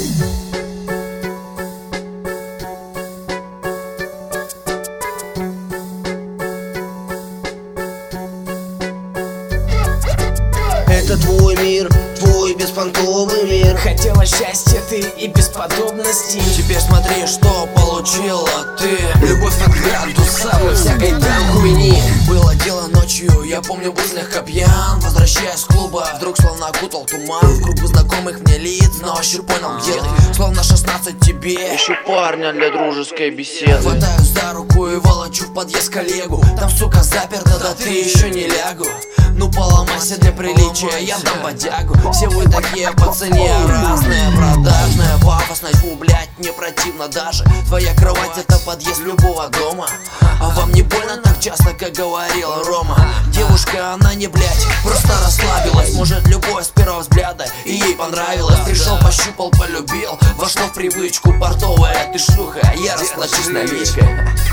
Это твой мир, твой беспонтовый мир. Хотела счастья ты и бесподобности. Теперь смотри, что получила ты. Любовь под градусом и всякой там хуйни. Было дело ночью, я помню, был слегка пьян. Возвращаясь с клуба, вдруг словно окутал туман. В кругу знакомых мне лиц, но ощупь понял, где ты. Словно 16 тебе. Ищу парня для дружеской беседы. Хватаю за руку и волочу в подъезд коллегу. Там, сука, заперто, да ты еще не лягу. Ну поломайся для приличия, я дам бодягу. Все вы такие по цене разные, продажные, пафосные. Фу, блять, не противно даже. Твоя кровать это подъезд любого дома. А вам не больно так часто, как говорила Рома? Девушка, она не блять, просто расслабилась. Может, любовь с первого взгляда и ей понравилось. Пришел, пощупал, полюбил, вошло в привычку. Портовая ты шлюха, я расплачусь наличкой.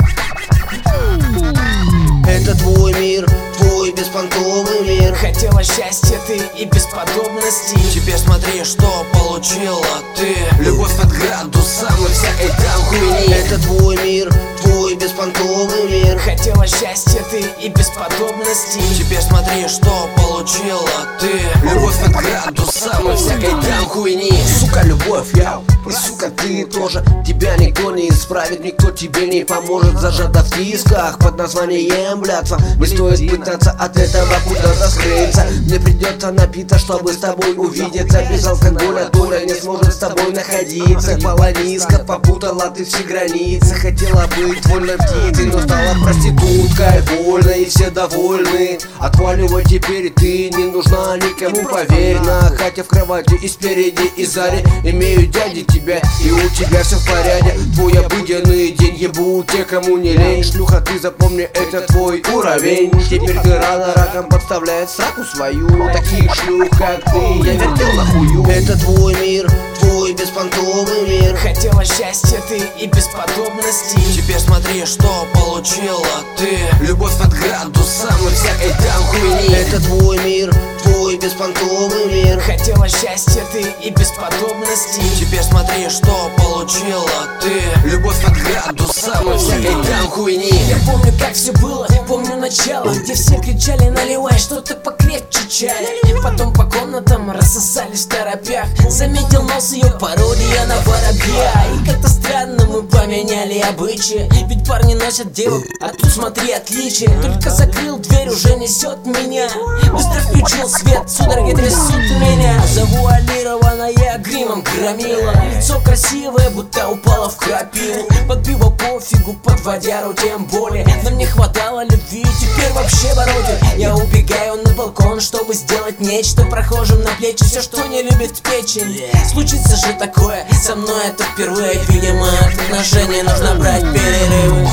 Это твой мир, твой беспонтовый мир. Хотела счастья ты и бесподобности. Теперь смотри, что получила ты. Любовь под градусом и всякой там хуйни. Это твой мир, твой беспонтовый мир. Хотела счастья ты и бесподобности. Теперь смотри, что получила ты. Любовь под градусом и всякой там хуйни. Сука, любовь, я, и сука, ты тоже. Тебя никто не исправит, никто тебе не поможет. Зажата в тисках под названием блядство. Не стоит пытаться от этого куда-то скрыться. Мне придется напиться, чтобы с тобой увидеться. Без алкоголя доля не сможет с тобой находиться. Пала низко, попутала ты все границы. Хотела быть вольной птицей, но стала проституткой. Больно и все довольны. Отваливай теперь, ты не нужна никому, поверь. На хате в кровати и спереди и сзади. Имею дяди тебя, и у тебя все в порядке. Твой обыденный день ебу те, кому не лень. Шлюха, ты запомни, это твой уровень. Теперь ты рано раком подставляет сраку свою. Таких шлюх, как ты, я вертел на хую. Это твой мир, твой беспонтовый мир. Хотела счастья ты и бесподобности. Теперь смотри, что получила ты. Любовь под градусом и всякой там хуйни. Это твой мир, твой беспонтовый мир. Хотела счастья ты и бесподобности. Теперь смотри, что получила ты. Любовь под градусом и всякой там хуйни. Я помню, как все было, помню начало, где все кричали: наливай что-то покрепче чая. Потом по комнатам рассосались в торопях. Заметил нос ее, пародия на воробья. И как-то странно мы поменяли обычаи. Ведь парни носят девок, а тут смотри отличие. Только закрыл дверь, уже несет меня. Быстро включил свет, судороги трясут меня. Завуалированная гримом громила. Лицо красивое, будто упало в крапиву. Под пиво пофигу, под водяру тем более. Нам не хватало любви, теперь вообще воротит. Я убегаю на балкон, чтобы сделать нечто. Прохожим на плечи все, что не любит печень. Случится же такое, со мной это впервые. Видимо, от отношений нужно брать перерывы.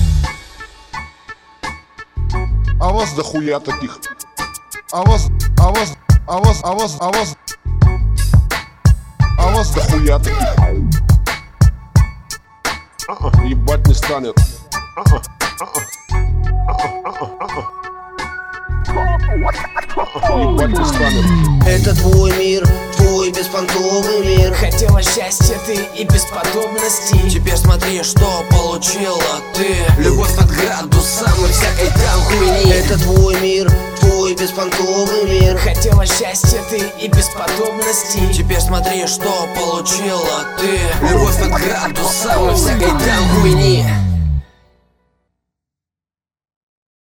А вас дохуя таких. А вас дохуя таких. Ебать не станет. Ебать не станет. Это твой мир, твой беспонтовый мир. Хотела счастья ты и бесподобности. Теперь смотри, что получила ты. Любовь под градусом и всякой там хуйни. Это твой мир, твой беспонтовый мир. Хотела счастья ты и бесподобности. Теперь смотри, что получила ты. Любовь под градусом и всякой там хуйни.